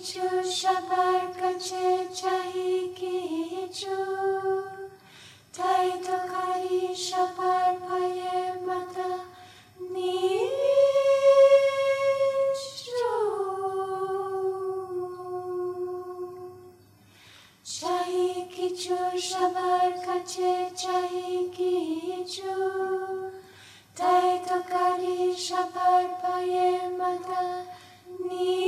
কিছু সবার কাছে চাই কিছু, তাই তো করি সবার ভয়ে মাথা নিচু। চাই কিছু সবার কাছে চাই কিছু, তাই তো করি সবার ভয়ে মাথা নিচু।